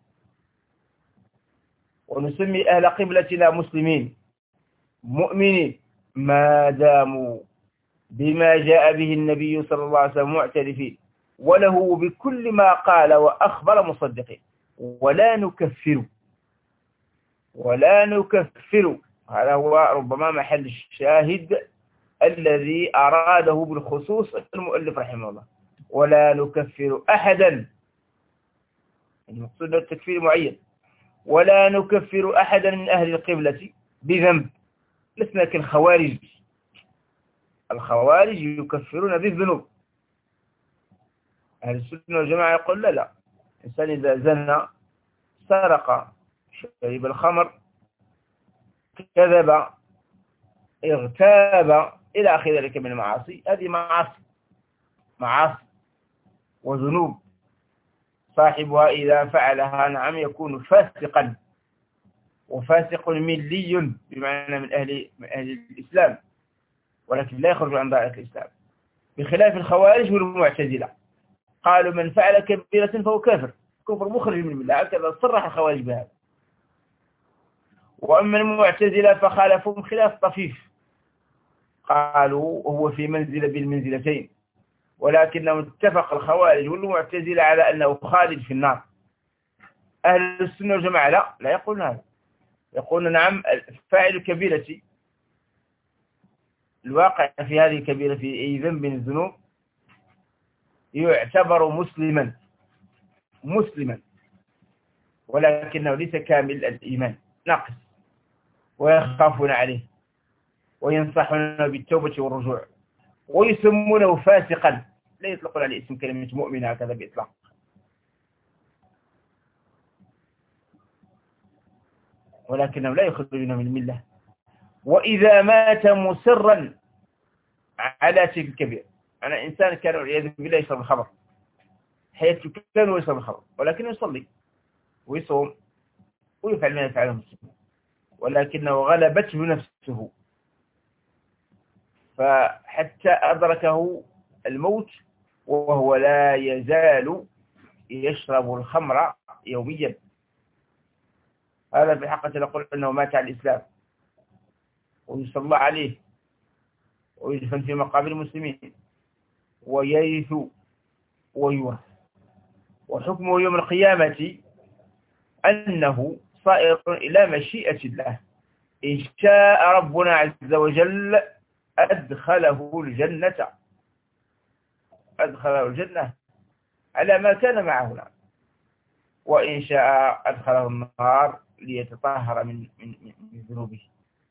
ونسمي أهل قبلتنا مسلمين مؤمنين ما داموا بما جاء به النبي صلى الله عليه وسلم معترفين، وله بكل ما قال وأخبر مصدقين، ولا نكفر ولا نكفر. هذا هو ربما محل الشاهد الذي أراده بالخصوص المؤلف رحمه الله، ولا نكفر أحدا، المقصود التكفير معين، ولا نكفر أحدا من أهل القبلة بذنب. لسنا كالخوارج، الخوارج يكفرون بالذنوب، أهل السنة والجماعة يقول لا لا، الإنسان إذا زنى سرق شرب الخمر كذب اغتاب إلى آخر ذلك من المعاصي، هذه معاصي معاصي وذنوب، صاحبها إذا فعلها نعم يكون فاسقا، وفاسق ملي بمعنى من أهل, من أهل الإسلام، ولكن لا يخرج عن دائرة الإسلام، بخلاف الخوارج والمعتزلة قالوا من فعل كبيرة فهو كافر، كفر مخرج من الملة، هكذا صرح الخوارج بهذا. وأما المعتزلة فخالفهم خلاف طفيف، قالوا هو في منزلة بالمنزلتين، ولكنهم اتفق الخوارج والمعتزلة على أنه خالد في النار. أهل السنة والجماعة لا لا يقولون هذا، يقولون نعم فاعل الكبيرة الواقع في هذه الكبيرة في أي ذنب من الذنوب يعتبر مسلما مسلما ولكنه ليس كامل الإيمان، ناقص، ويخافون عليه وينصحون بالتوبة والرجوع، ويسمونه فاسقا، لا يطلقون عليه اسم كلمة مؤمن هكذا بإطلاق. ولكنه لا يخرجونه من الملة. وإذا مات مسرا على تلك الكبير، أنا إنسان كان والعياذ بالله يشرب الخمر، حياته كان ويشرب الخمر، ولكنه يصلي ويصوم ويفعل ما يفعله المسلمون، ولكنه غلبته نفسه، فحتى أدركه الموت وهو لا يزال يشرب الخمر يوميا. هذا في الحقيقة نقول أنه مات على الإسلام، ويصلى عليه ويدفن في مقابر المسلمين ويرث ويورث، وحكمه يوم القيامة أنه صائر إلى مشيئة الله، إن شاء ربنا عز وجل أدخله الجنة أدخله الجنة على ما كان معه، وإن شاء أدخله النار ليتطهر من من من ذنوبه،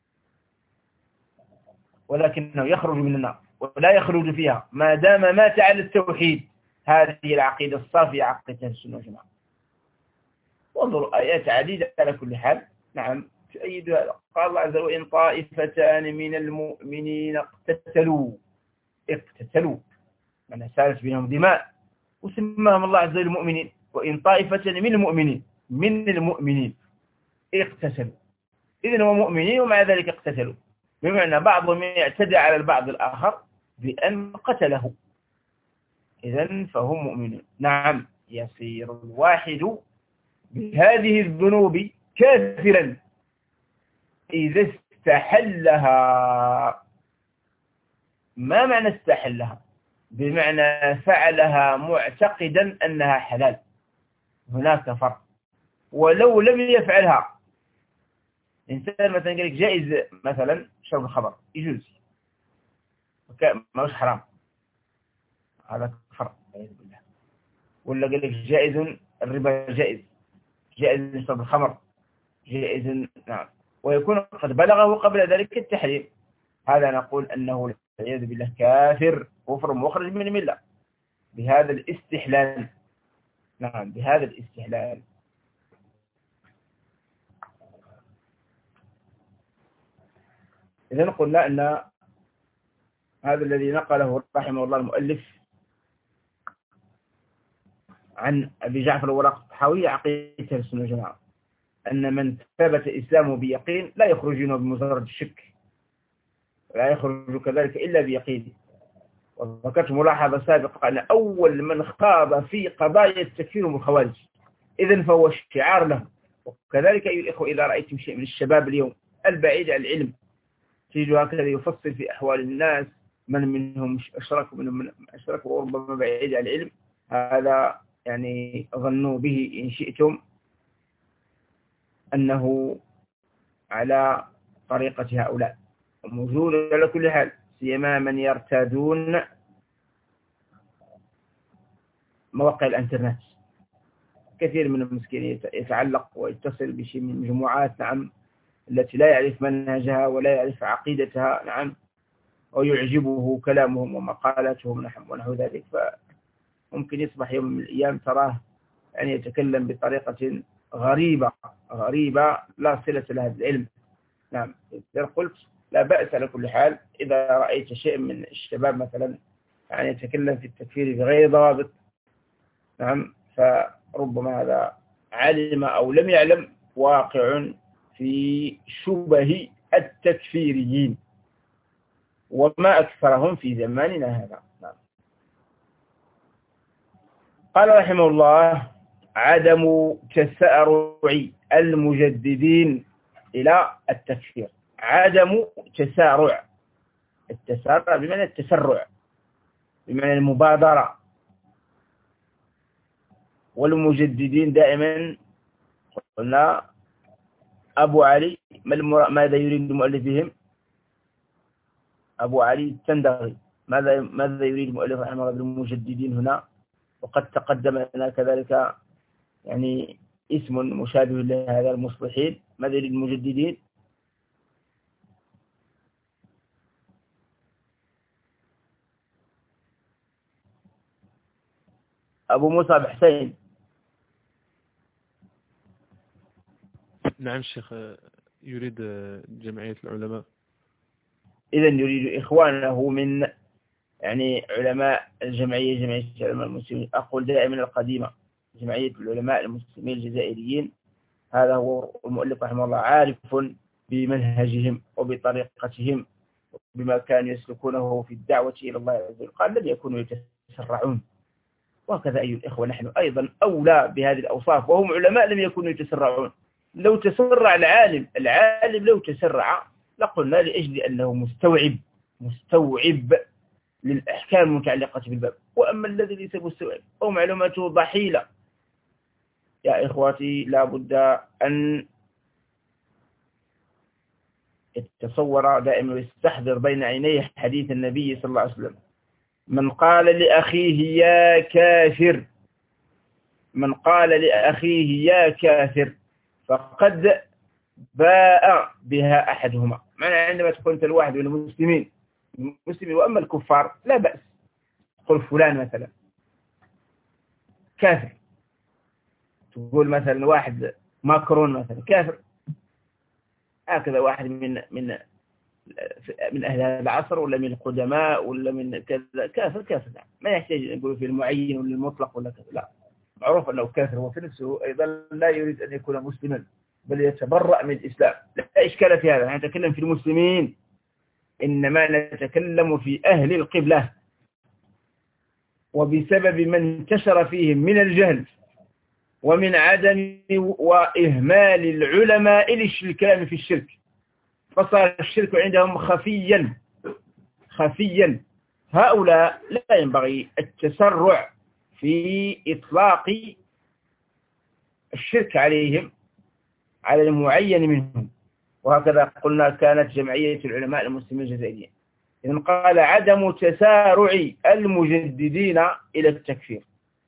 ولكنه يخرج من النار ولا يخرج فيها ما دام مات على التوحيد. هذه العقيدة الصافية، عقيدة السنة والجماعة. وانظروا آيات عديدة على كل حال، نعم تؤيد هذا. قال الله عز وجل: وإن طائفتان من المؤمنين اقتتلوا اقتتلوا من سالت بينهم دماء، وسماهم الله عز وجل المؤمنين. وإن طائفتان من المؤمنين من المؤمنين اقتتلوا، إذن هم مؤمنين ومع ذلك اقتتلوا، بمعنى بعضهم يعتدى على البعض الآخر بأن قتله، إذن فهم مؤمنون. نعم يصير الواحد بهذه الذنوب كافرا إذا استحلها. ما معنى استحلها؟ بمعنى فعلها معتقدا أنها حلال، هناك فرق. ولو لم يفعلها، إنسان مثلا قال لك جائز مثلا شرب الخمر، يجوز ما هوش حرام، هذا فرق والعياذ بالله. ولا قال لك جائز الربا، جائز جائز شرب الخمر، جائز، نعم، ويكون قد بلغه قبل ذلك التحريم، هذا نقول أنه والعياذ بالله كافر كفر مخرج من الملة بهذا الاستحلال. نعم بهذا الاستحلال. إذن قلنا أن هذا الذي نقله رحمه الله المؤلف عن أبي جعفر الورق الطحاوي عقيدة السنة والجماعة، أن من ثبت إسلامه بيقين لا يخرجون بمجرد الشك، لا يخرج كذلك إلا بيقين. وذكرت ملاحظة سابقة أن أول من خاض في قضايا التكفير هم الخوارج، إذن فهو شعار له. وكذلك أيها الإخوة إذا رأيتم شيء من الشباب اليوم البعيد عن العلم تجد هكذا يفصل في أحوال الناس، من منهم أشرك ومن من أشرك وربما بعيد عن العلم، هذا يعني ظنوا به إن شئتم أنه على طريقة هؤلاء، موجود على كل حال، سيما من يرتادون مواقع الانترنت. كثير من المسكين يتعلق ويتصل بشيء من مجموعات، نعم، التي لا يعرف منهجها ولا يعرف عقيدتها، نعم، ويعجبه كلامهم ومقالاتهم ونحو ذلك، فممكن يصبح يوم من الأيام تراه يعني يتكلم بطريقة غريبة غريبة لا صلة لهذا العلم. نعم إذا قلت لا بأس على كل حال إذا رأيت شيء من الشباب مثلا يعني يتكلم في التكفير بغير ضوابط، نعم، فربما هذا علم أو لم يعلم واقع في شبه التكفيريين، وما أكثرهم في زماننا هذا. نعم. قال رحمه الله: عدم تسارع المجددين إلى التكفير. عدم تسارع، التسارع بمعنى التسرع، بمعنى المبادرة. والمجددين دائما قلنا أبو علي ماذا يريد مؤلفهم؟ أبو علي التندغي، ماذا ماذا يريد المؤلف رحمه الله بالمجددين هنا؟ وقد تقدم لنا كذلك يعني اسم مشابه لهذا المصلحين. ماذا يريد المجددين؟ أبو موسى بحسين. نعم الشيخ، يريد جمعية العلماء. إذن يريد إخوانه من يعني علماء الجمعية جمعية العلماء المسلمين، أقول دائما القديمة، جمعية العلماء المسلمين الجزائريين، هذا هو المؤلف رحمه الله عارف بمنهجهم وبطريقتهم بما كانوا يسلكونه في الدعوة إلى الله عز وجل، قال لم يكونوا يتسرعون. وهكذا أيها الإخوة نحن أيضا أولى بهذه الأوصاف، وهم علماء لم يكونوا يتسرعون. لو تسرع العالم العالم لو تسرع لقلنا لأجل أنه مستوعب مستوعب للأحكام المتعلقة بالباب، وأما الذي ليس مستوعب أو معلوماته ضحيلة، يا إخواتي لا بد أن يتصور دائما ويستحضر بين عينيه حديث النبي صلى الله عليه وسلم: من قال لأخيه يا كافر من قال لأخيه يا كافر فقد باء بها أحدهما. معنى عندما تكون أنت الواحد من المسلمين المسلمين وأما الكفار لا بأس، تقول فلان مثلا كافر، تقول مثلا واحد ماكرون مثلا كافر، هكذا واحد من من من أهل العصر ولا من القدماء ولا من كذا كافر كافر، ما يحتاج نقول في المعين ولا المطلق ولا كذا، لا، معروف أنه كافر وفي نفسه أيضا لا يريد أن يكون مسلما بل يتبرأ من الإسلام، لا إشكال في هذا. نحن نتكلم في المسلمين، إنما نتكلم في أهل القبلة، وبسبب ما انتشر فيهم من الجهل ومن عدم وإهمال العلماء للكلام في الشرك، فصار الشرك عندهم خفيا خفيا. هؤلاء لا ينبغي التسرع في إطلاق الشرك عليهم على المعين منهم. وهكذا قلنا كانت جمعية العلماء المسلمين الجزائريين، إذن قال عدم تسارع المجددين إلى التكفير.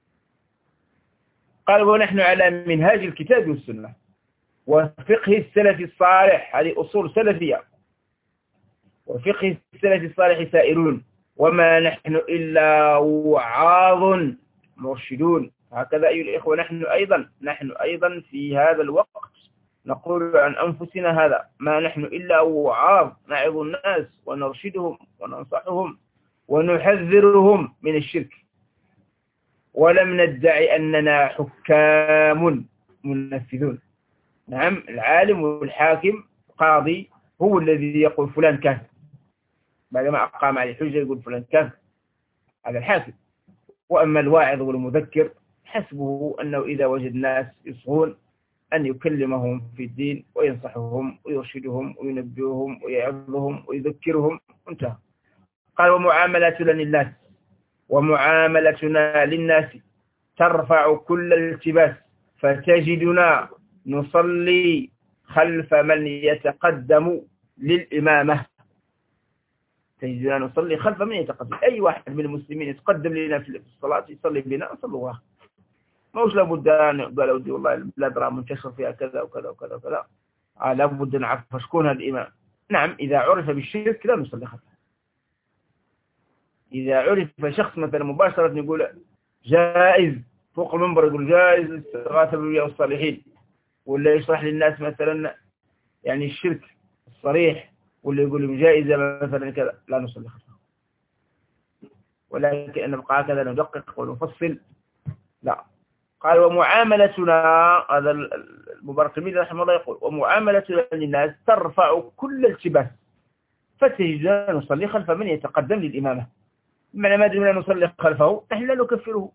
قال ونحن على منهاج الكتاب والسنة وفقه السلف الصالح، هذه أصول سلفية، وفقه السلف الصالح سائرون، وما نحن إلا وعاظ مرشدون. هكذا أيها الإخوة نحن أيضا نحن أيضا في هذا الوقت نقول عن أنفسنا هذا: ما نحن إلا وعاظ، نعظ الناس ونرشدهم وننصحهم ونحذرهم من الشرك، ولم ندعي أننا حكام منفذون. نعم، العالم والحاكم قاضي هو الذي يقول فلان كافر، بعدما أقام عليه حجة يقول فلان كافر، هذا الحاكم. وأما الواعظ والمذكر حسبه أنه إذا وجد ناس يصغون أن يكلمهم في الدين وينصحهم ويرشدهم وينبههم ويعظهم ويذكرهم، انتهى. قال ومعاملتنا للناس ومعاملتنا للناس ترفع كل الالتباس، فتجدنا نصلي خلف من يتقدم للإمامة. تجدنا نصلي خلف من يتقدم، أي واحد من المسلمين يتقدم لنا في الصلاة يصلي بنا نصلوها، ما وش لابد أن قالوا دي والله البلاد راه منتشر فيها كذا وكذا وكذا وكذا، آه لابد نعرف شكون هذا الإمام. نعم، إذا عرف بالشرك لا نصلي خلفه. إذا عرف شخص مثلا مباشرة يقول جائز فوق المنبر، يقول جائز الاستغاثة بالأولياء والصالحين، ولا يشرح للناس مثلا يعني الشرك الصريح، ولا يقول لهم جائزة مثلا كذا، لا نصلي خلفه. ولكن أن نبقى هكذا ندقق ونفصل، لا. قال ومعاملتنا، هذا المبرقمين رحمه الله يقول ومعاملتنا للناس ترفع كل التباس، فتجدنا نصلي خلف من يتقدم للإمامة. بمعنى ما دمنا نصلي خلفه نحن لا نكفره،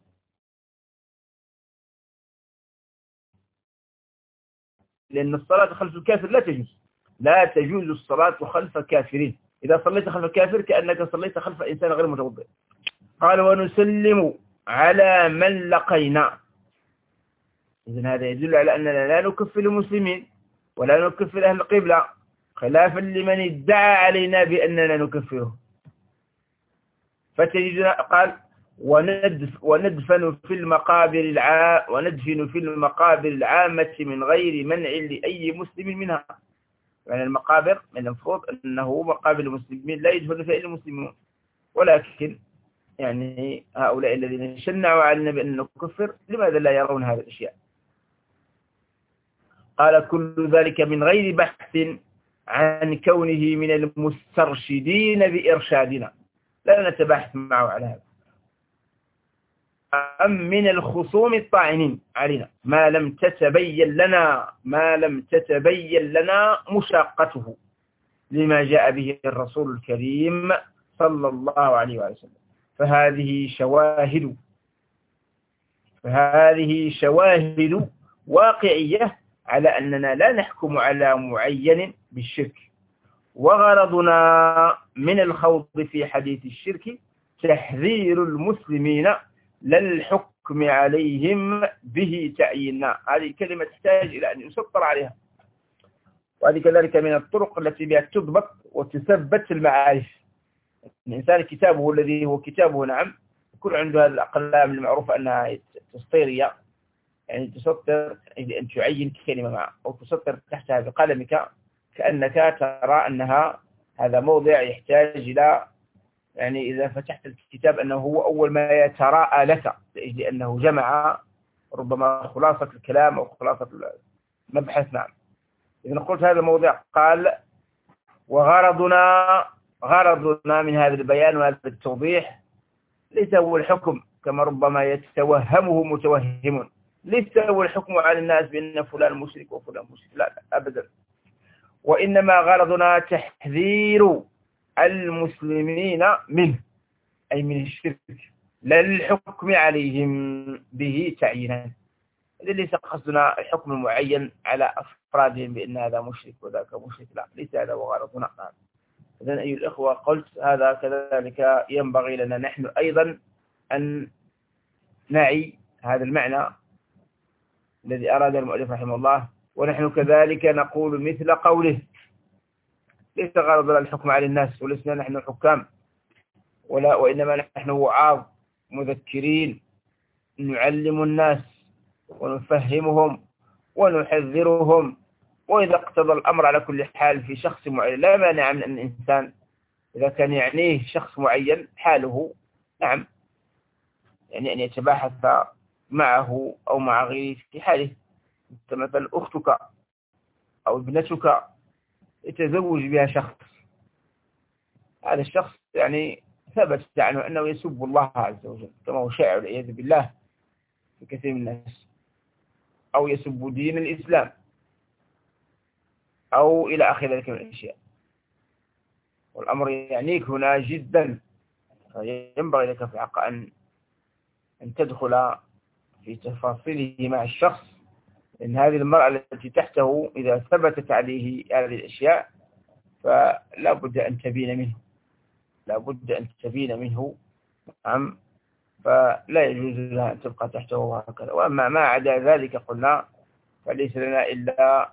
لأن الصلاة خلف الكافر لا تجوز، لا تجوز الصلاة خلف كافرين. إذا صليت خلف كافر كأنك صليت خلف إنسان غير متوضئ. قال ونسلم على من لقينا، إذن هذا يدل على أننا لا نكفر المسلمين ولا نكفر أهل القبلة، خلافا لمن ادعى علينا بأننا نكفره. فتجدنا قال وندف وندفن في المقابر الع وندفن في المقابر العامة من غير منع لأي مسلم منها. يعني المقابر من المفروض أنه مقابر المسلمين لا يدفن فيها إلا المسلمون، ولكن يعني هؤلاء الذين شنعوا علينا بأن نكفر لماذا لا يرون هذه الأشياء؟ قال كل ذلك من غير بحث عن كونه من المسترشدين بإرشادنا. لا نتباحث معه على هذا. أم من الخصوم الطاعنين علينا ما لم تتبين لنا ما لم تتبين لنا مشاقته لما جاء به الرسول الكريم صلى الله عليه وسلم. فهذه شواهد فهذه شواهد واقعية على أننا لا نحكم على معين بالشرك، وغرضنا من الخوض في حديث الشرك تحذير المسلمين لا الحكم عليهم به تعيينا. هذه كلمة تحتاج إلى أن يسطر عليها، وهذه كذلك من الطرق التي بها تضبط وتثبت المعارف. الإنسان كتابه الذي هو كتابه نعم يكون عنده هذه الأقلام المعروفة أنها تسطيرية، يعني تسطر أن تعين كلمة معه أو تسطر تحتها بقلمك كأنك ترى أنها هذا موضع يحتاج إلى، يعني إذا فتحت الكتاب أنه هو أول ما يتراءى لك، لأنه جمع ربما خلاصة الكلام أو خلاصة المبحث. نعم، إذا قلت هذا الموضع قال وغرضنا غرضنا من هذا البيان وهذا التوضيح ليس هو الحكم كما ربما يتوهمه متوهم، ليس هو الحكم على الناس بأن فلان مشرك وفلان مشرك، لا, لا أبدا، وإنما غرضنا تحذير المسلمين منه أي من الشرك لا الحكم عليهم به تعيينا. إذا ليس قصدنا الحكم المعين على أفرادهم بأن هذا مشرك وذاك مشرك، لا، ليس هذا هو غرضنا. إذن أيها الإخوة قلت هذا كذلك ينبغي لنا نحن أيضا أن نعي هذا المعنى الذي أراد المؤلف رحمه الله، ونحن كذلك نقول مثل قوله ليس غرضنا الحكم على الناس ولسنا نحن حكام، ولا وإنما نحن وعاظ مذكرين نعلم الناس ونفهمهم ونحذرهم، وإذا اقتضى الأمر على كل حال في شخص معين لا مانع من أن الإنسان إذا كان يعنيه شخص معين حاله نعم يعني أن يتباحث معه أو مع غيره في حاله. مثل أختك أو ابنتك يتزوج بها شخص، هذا الشخص يعني ثبت عنه أنه يسب الله عز وجل كما هو شائع والعياذ بالله في كثير من الناس، أو يسب دين الإسلام أو إلى آخر ذلك من الأشياء، والأمر يعنيك هنا جدا، ينبغي لك في حق أن أن تدخل في تفاصيله مع الشخص، إن هذه المرأة التي تحته إذا ثبتت عليه هذه الأشياء فلا بد أن تبين منه لا بد أن تبين منه نعم، فلا يجوز لها أن تبقى تحته وهكذا. وأما ما عدا ذلك قلنا فليس لنا إلا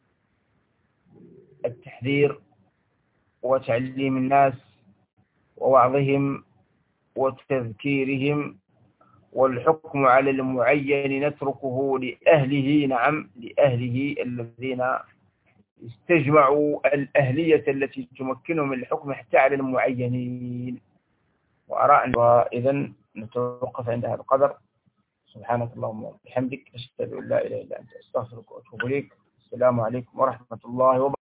التحذير وتعليم الناس ووعظهم وتذكيرهم، والحكم على المعين نتركه لأهله نعم لأهله الذين استجمعوا الأهلية التي تمكنهم من الحكم حتى على المعينين. وأرى أن وإذن نتوقف عند هذا القدر. سبحانك اللهم وبحمدك أشهد أن لا إله إلا أنت أستغفرك وأتوب إليك. السلام عليكم ورحمة الله وبركاته.